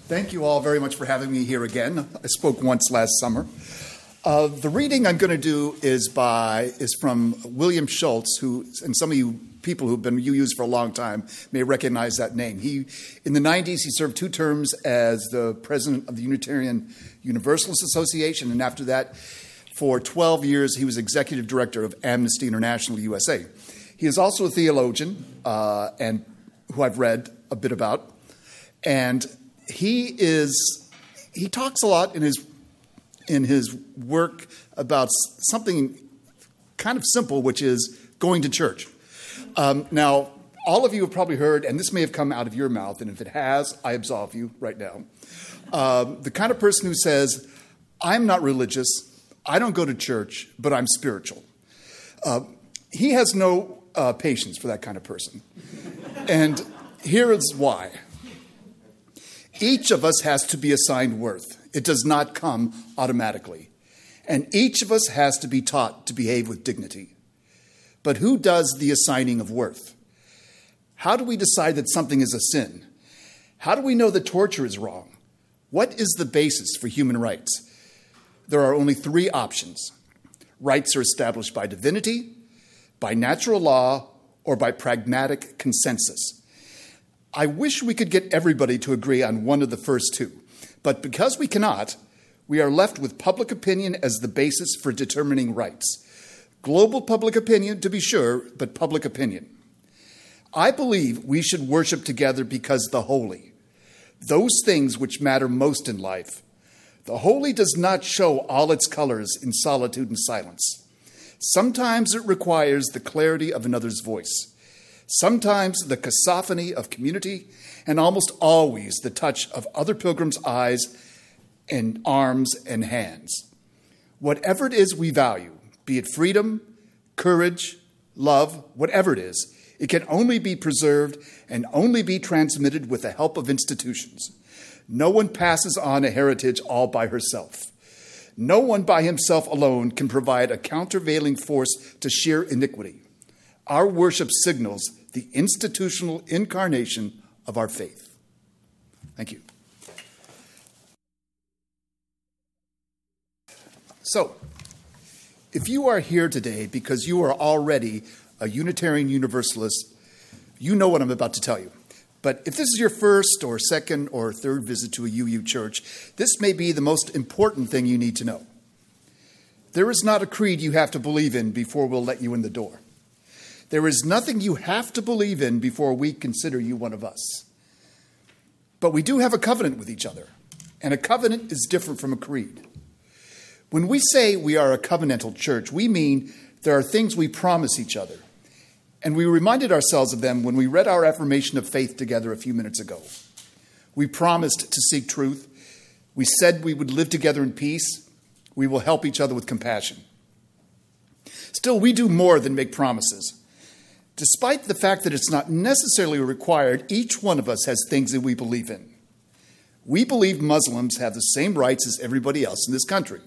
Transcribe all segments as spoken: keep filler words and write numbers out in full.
Thank you all very much for having me here again. I spoke once last summer. Uh, the reading I'm going to do is by is from William Schultz, who, and some of you people who've been U Us for a long time may recognize that name. He, in the nineties, he served two terms as the president of the Unitarian Universalist Association, and after that, for twelve years, he was executive director of Amnesty International U S A. He is also a theologian, uh, and who I've read a bit about, and he is he talks a lot in his in his work about something kind of simple, which is going to church. Um, now, all of you have probably heard, and this may have come out of your mouth, and if it has, I absolve you right now. Um, the kind of person who says, I'm not religious, I don't go to church, but I'm spiritual. Uh, he has no uh, patience for that kind of person. And here is why. Each of us has to be assigned worth. It does not come automatically. And each of us has to be taught to behave with dignity. But who does the assigning of worth? How do we decide that something is a sin? How do we know that torture is wrong? What is the basis for human rights? There are only three options. Rights are established by divinity, by natural law, or by pragmatic consensus. I wish we could get everybody to agree on one of the first two, but because we cannot, we are left with public opinion as the basis for determining rights. Global public opinion, to be sure, but public opinion. I believe we should worship together because the holy, those things which matter most in life. The holy does not show all its colors in solitude and silence. Sometimes it requires the clarity of another's voice. Sometimes the cacophony of community, and almost always the touch of other pilgrims' eyes and arms and hands. Whatever it is we value, be it freedom, courage, love, whatever it is, it can only be preserved and only be transmitted with the help of institutions. No one passes on a heritage all by herself. No one by himself alone can provide a countervailing force to sheer iniquity. Our worship signals the institutional incarnation of our faith. Thank you. So, if you are here today because you are already a Unitarian Universalist, you know what I'm about to tell you. But if this is your first or second or third visit to a U U church, this may be the most important thing you need to know. There is not a creed you have to believe in before we'll let you in the door. There is nothing you have to believe in before we consider you one of us. But we do have a covenant with each other, and a covenant is different from a creed. When we say we are a covenantal church, we mean there are things we promise each other, and we reminded ourselves of them when we read our affirmation of faith together a few minutes ago. We promised to seek truth. We said we would live together in peace. We will help each other with compassion. Still, we do more than make promises. Despite the fact that it's not necessarily required, each one of us has things that we believe in. We believe Muslims have the same rights as everybody else in this country.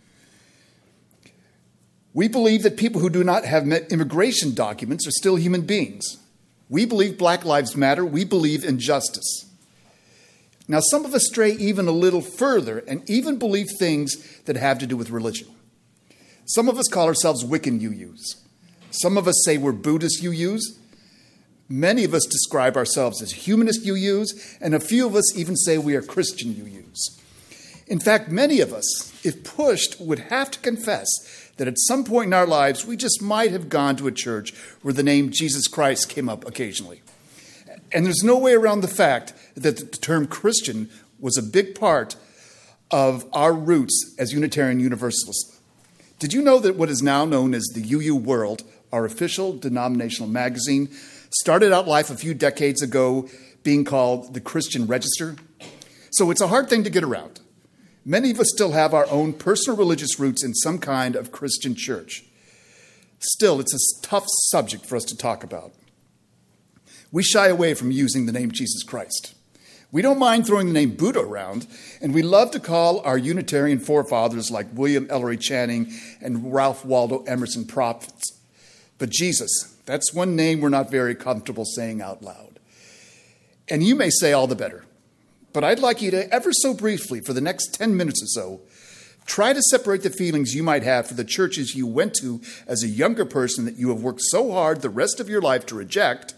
We believe that people who do not have immigration documents are still human beings. We believe Black Lives Matter. We believe in justice. Now, some of us stray even a little further and even believe things that have to do with religion. Some of us call ourselves Wiccan U Us. Some of us say we're Buddhist U Us. Many of us describe ourselves as humanist U Us, and a few of us even say we are Christian U Us. In fact, many of us, if pushed, would have to confess that at some point in our lives, we just might have gone to a church where the name Jesus Christ came up occasionally. And there's no way around the fact that the term Christian was a big part of our roots as Unitarian Universalists. Did you know that what is now known as the U U World, our official denominational magazine, started out life a few decades ago being called the Christian Register? So it's a hard thing to get around. Many of us still have our own personal religious roots in some kind of Christian church. Still, it's a tough subject for us to talk about. We shy away from using the name Jesus Christ. We don't mind throwing the name Buddha around, and we love to call our Unitarian forefathers like William Ellery Channing and Ralph Waldo Emerson prophets. But Jesus, that's one name we're not very comfortable saying out loud. And you may say all the better. But I'd like you to, ever so briefly, for the next ten minutes or so, try to separate the feelings you might have for the churches you went to as a younger person that you have worked so hard the rest of your life to reject.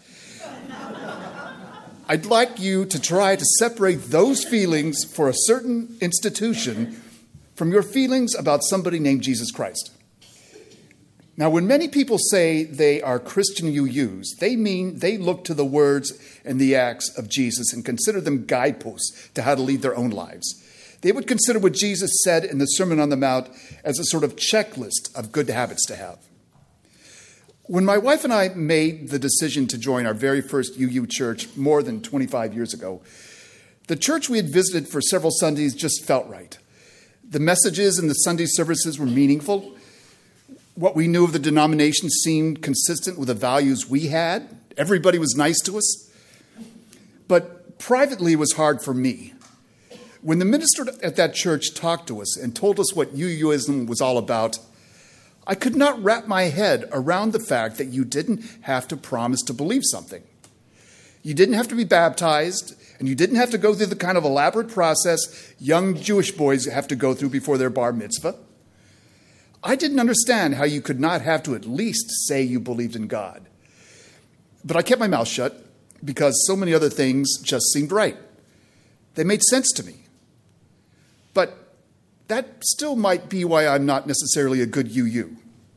I'd like you to try to separate those feelings for a certain institution from your feelings about somebody named Jesus Christ. Now, when many people say they are Christian U Us, they mean they look to the words and the acts of Jesus and consider them guideposts to how to lead their own lives. They would consider what Jesus said in the Sermon on the Mount as a sort of checklist of good habits to have. When my wife and I made the decision to join our very first U U church more than twenty-five years ago, the church we had visited for several Sundays just felt right. The messages in the Sunday services were meaningful. What we knew of the denomination seemed consistent with the values we had. Everybody was nice to us. But privately, it was hard for me. When the minister at that church talked to us and told us what U Uism was all about, I could not wrap my head around the fact that you didn't have to promise to believe something. You didn't have to be baptized, and you didn't have to go through the kind of elaborate process young Jewish boys have to go through before their bar mitzvah. I didn't understand how you could not have to at least say you believed in God. But I kept my mouth shut because so many other things just seemed right. They made sense to me. But that still might be why I'm not necessarily a good U U.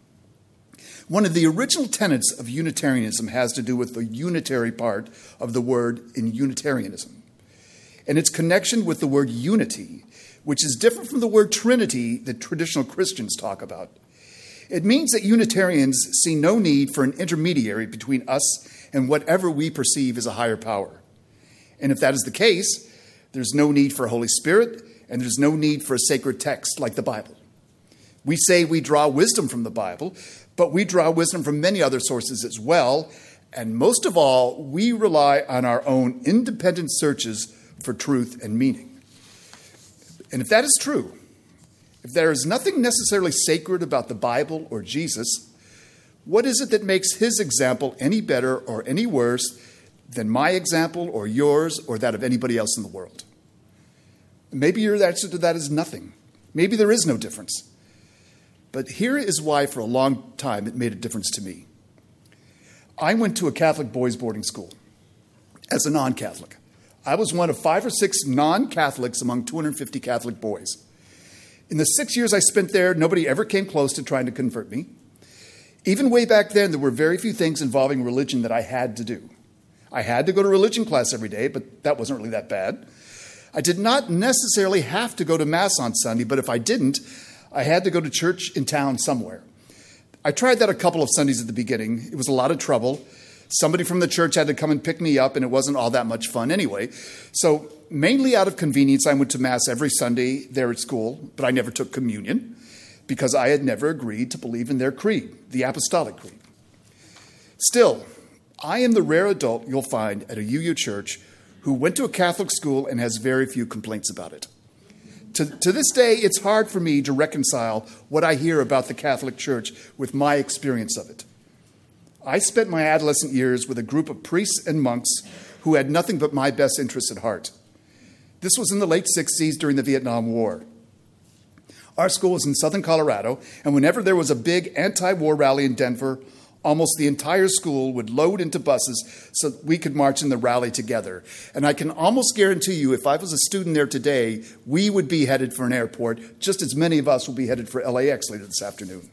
One of the original tenets of Unitarianism has to do with the unitary part of the word in Unitarianism, and its connection with the word unity, which is different from the word Trinity that traditional Christians talk about. It means that Unitarians see no need for an intermediary between us and whatever we perceive as a higher power. And if that is the case, there's no need for Holy Spirit, and there's no need for a sacred text like the Bible. We say we draw wisdom from the Bible, but we draw wisdom from many other sources as well, and most of all, we rely on our own independent searches for truth and meaning. And if that is true, if there is nothing necessarily sacred about the Bible or Jesus, what is it that makes his example any better or any worse than my example or yours or that of anybody else in the world? Maybe your answer to that is nothing. Maybe there is no difference. But here is why for a long time it made a difference to me. I went to a Catholic boys' boarding school as a non-Catholic. I was one of five or six non-Catholics among two hundred fifty Catholic boys. In the six years I spent there, nobody ever came close to trying to convert me. Even way back then, there were very few things involving religion that I had to do. I had to go to religion class every day, but that wasn't really that bad. I did not necessarily have to go to Mass on Sunday, but if I didn't, I had to go to church in town somewhere. I tried that a couple of Sundays at the beginning. It was a lot of trouble. Somebody from the church had to come and pick me up, and it wasn't all that much fun anyway. So mainly out of convenience, I went to Mass every Sunday there at school, but I never took communion because I had never agreed to believe in their creed, the Apostolic Creed. Still, I am the rare adult you'll find at a U U church who went to a Catholic school and has very few complaints about it. To, to this day, it's hard for me to reconcile what I hear about the Catholic Church with my experience of it. I spent my adolescent years with a group of priests and monks who had nothing but my best interests at heart. This was in the late sixties during the Vietnam War. Our school was in southern Colorado, and whenever there was a big anti-war rally in Denver, almost the entire school would load into buses so that we could march in the rally together. And I can almost guarantee you, if I was a student there today, we would be headed for an airport, just as many of us will be headed for L A X later this afternoon.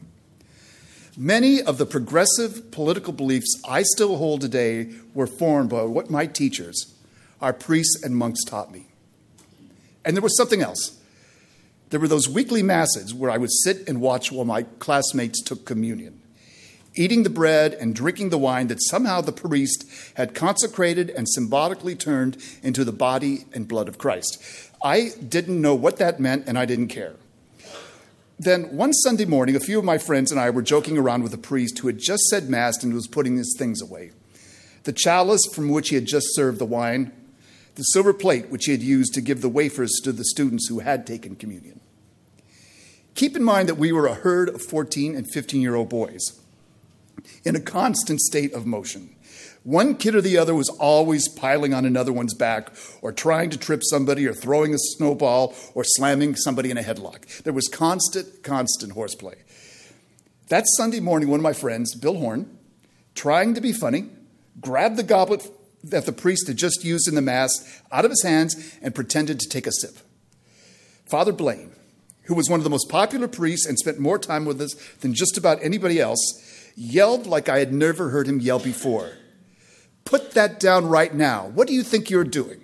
Many of the progressive political beliefs I still hold today were formed by what my teachers, our priests and monks, taught me. And there was something else. There were those weekly masses where I would sit and watch while my classmates took communion, eating the bread and drinking the wine that somehow the priest had consecrated and symbolically turned into the body and blood of Christ. I didn't know what that meant, and I didn't care. Then one Sunday morning, a few of my friends and I were joking around with a priest who had just said Mass and was putting his things away. The chalice from which he had just served the wine, the silver plate which he had used to give the wafers to the students who had taken communion. Keep in mind that we were a herd of fourteen and fifteen-year-old boys in a constant state of motion. One kid or the other was always piling on another one's back or trying to trip somebody or throwing a snowball or slamming somebody in a headlock. There was constant, constant horseplay. That Sunday morning, one of my friends, Bill Horn, trying to be funny, grabbed the goblet that the priest had just used in the Mass out of his hands and pretended to take a sip. Father Blaine, who was one of the most popular priests and spent more time with us than just about anybody else, yelled like I had never heard him yell before. "Put that down right now. What do you think you're doing?"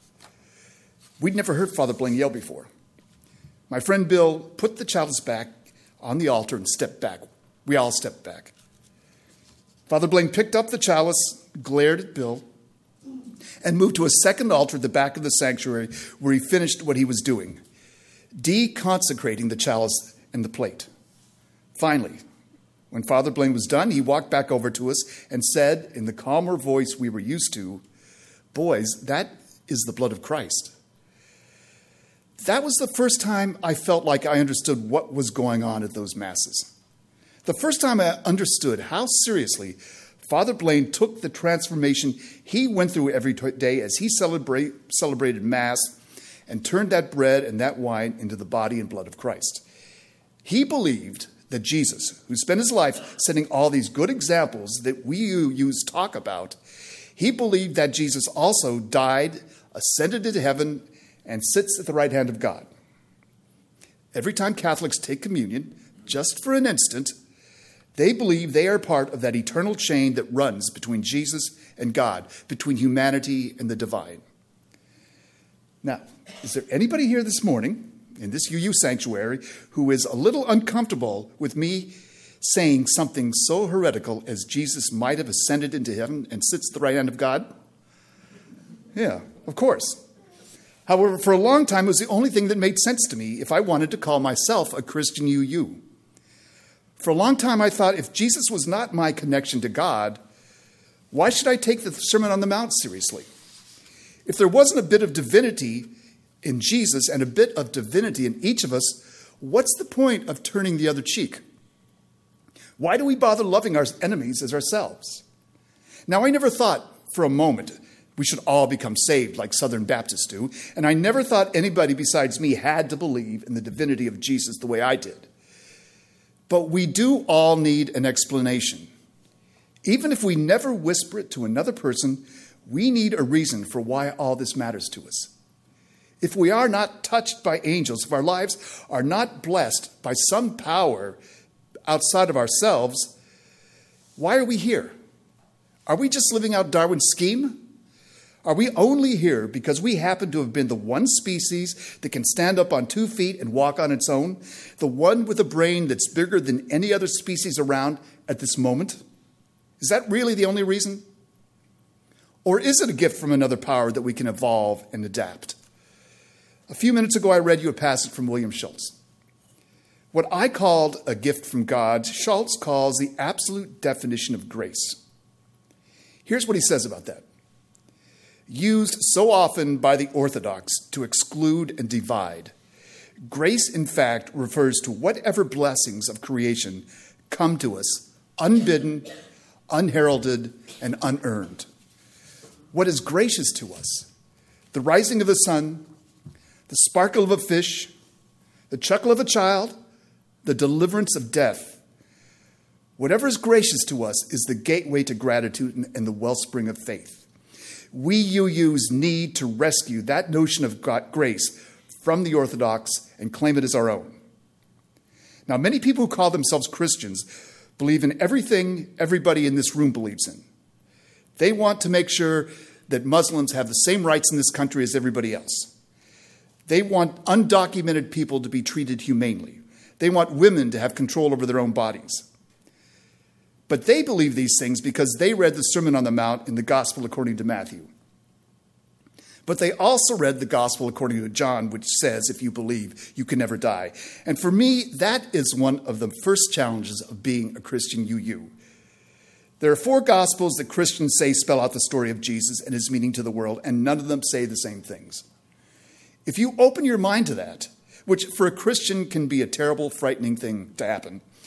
We'd never heard Father Blaine yell before. My friend Bill put the chalice back on the altar and stepped back. We all stepped back. Father Blaine picked up the chalice, glared at Bill, and moved to a second altar at the back of the sanctuary where he finished what he was doing, deconsecrating the chalice and the plate. Finally, when Father Blaine was done, he walked back over to us and said in the calmer voice we were used to, "Boys, that is the blood of Christ." That was the first time I felt like I understood what was going on at those Masses. The first time I understood how seriously Father Blaine took the transformation he went through every day as he celebrate, celebrated Mass and turned that bread and that wine into the body and blood of Christ. He believed that Jesus, who spent his life setting all these good examples that we use talk about, he believed that Jesus also died, ascended into heaven, and sits at the right hand of God. Every time Catholics take communion, just for an instant, they believe they are part of that eternal chain that runs between Jesus and God, between humanity and the divine. Now, is there anybody here this morning in this U U sanctuary who is a little uncomfortable with me saying something so heretical as Jesus might have ascended into heaven and sits at the right hand of God? Yeah, of course. However, for a long time, it was the only thing that made sense to me if I wanted to call myself a Christian U U. For a long time, I thought if Jesus was not my connection to God, why should I take the Sermon on the Mount seriously? If there wasn't a bit of divinity in Jesus and a bit of divinity in each of us, what's the point of turning the other cheek? Why do we bother loving our enemies as ourselves? Now, I never thought for a moment we should all become saved like Southern Baptists do, and I never thought anybody besides me had to believe in the divinity of Jesus the way I did. But we do all need an explanation. Even if we never whisper it to another person, we need a reason for why all this matters to us. If we are not touched by angels, if our lives are not blessed by some power outside of ourselves, why are we here? Are we just living out Darwin's scheme? Are we only here because we happen to have been the one species that can stand up on two feet and walk on its own? The one with a brain that's bigger than any other species around at this moment? Is that really the only reason? Or is it a gift from another power that we can evolve and adapt? A few minutes ago, I read you a passage from William Schultz. What I called a gift from God, Schultz calls the absolute definition of grace. Here's what he says about that. Used so often by the Orthodox to exclude and divide, grace, in fact, refers to whatever blessings of creation come to us unbidden, unheralded, and unearned. What is gracious to us? The rising of the sun, the sparkle of a fish, the chuckle of a child, the deliverance of death. Whatever is gracious to us is the gateway to gratitude and the wellspring of faith. We U Us need to rescue that notion of grace from the Orthodox and claim it as our own. Now, many people who call themselves Christians believe in everything everybody in this room believes in. They want to make sure that Muslims have the same rights in this country as everybody else. They want undocumented people to be treated humanely. They want women to have control over their own bodies. But they believe these things because they read the Sermon on the Mount in the Gospel according to Matthew. But they also read the Gospel according to John, which says, if you believe, you can never die. And for me, that is one of the first challenges of being a Christian U U. There are four Gospels that Christians say spell out the story of Jesus and his meaning to the world, and none of them say the same things. If you open your mind to that, which for a Christian can be a terrible, frightening thing to happen,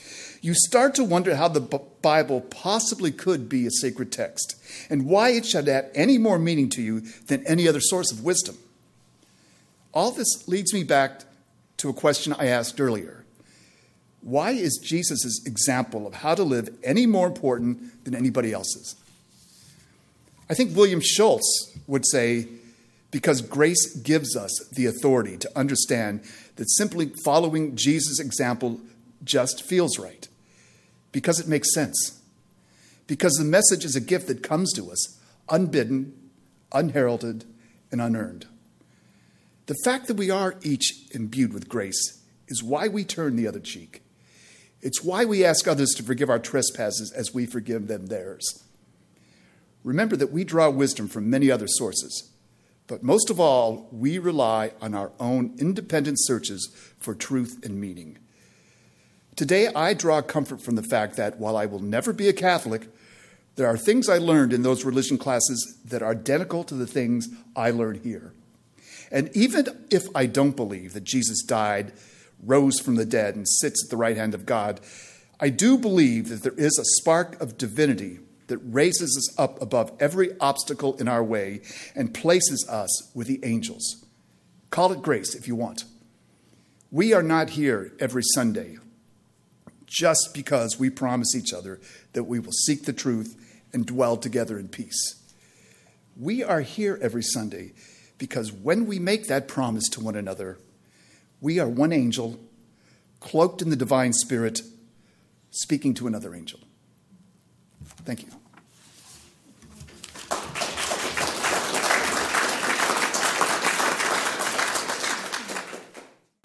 you start to wonder how the B- Bible possibly could be a sacred text and why it should add any more meaning to you than any other source of wisdom. All this leads me back to a question I asked earlier. Why is Jesus' example of how to live any more important than anybody else's? I think William Schultz would say, because grace gives us the authority to understand that simply following Jesus' example just feels right. Because it makes sense. Because the message is a gift that comes to us unbidden, unheralded, and unearned. The fact that we are each imbued with grace is why we turn the other cheek. It's why we ask others to forgive our trespasses as we forgive them theirs. Remember that we draw wisdom from many other sources, but most of all, we rely on our own independent searches for truth and meaning. Today, I draw comfort from the fact that while I will never be a Catholic, there are things I learned in those religion classes that are identical to the things I learned here. And even if I don't believe that Jesus died, rose from the dead, and sits at the right hand of God, I do believe that there is a spark of divinity that raises us up above every obstacle in our way and places us with the angels. Call it grace if you want. We are not here every Sunday just because we promise each other that we will seek the truth and dwell together in peace. We are here every Sunday because when we make that promise to one another, we are one angel, cloaked in the divine spirit, speaking to another angel. Thank you.